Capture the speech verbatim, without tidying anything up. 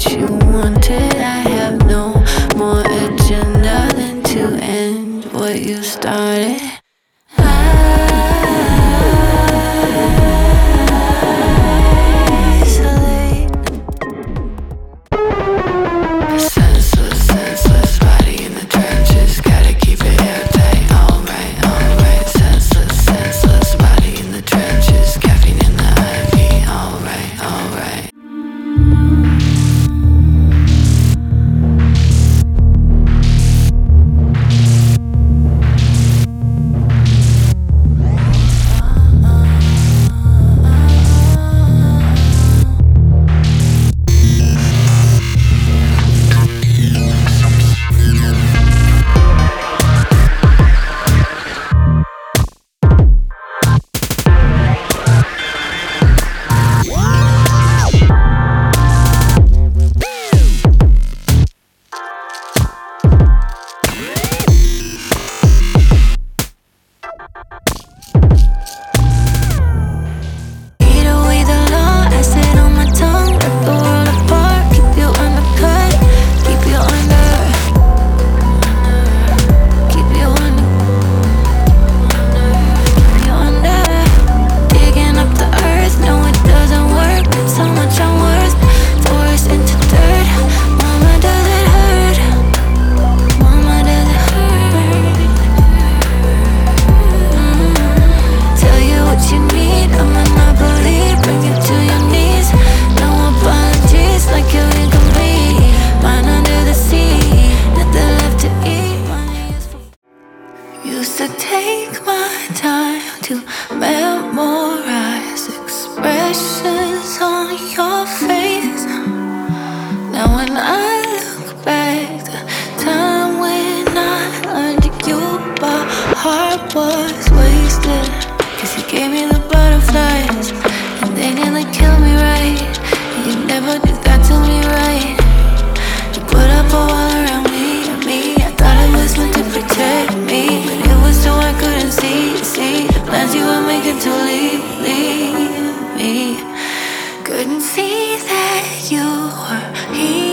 you wanted. I have no more agenda than to end what you started. Isolate. Senseless, senseless body in the trenches. Gotta keep it airtight. Alright, alright. Senseless, senseless body in the trenches. Caffeine in the I V. Alright, alright. Used to take my time to memorize expressions on your face. Now when I look back, the time when I learned you, my heart was wasted. Cause you gave me the butterflies, and they nearly killed me, right? And you never did that to me, right? You put up a wall around me, and me, I thought it was meant to protect me, but it was so I couldn't see, see the plans you were making to leave, leave me. Couldn't see that you were here.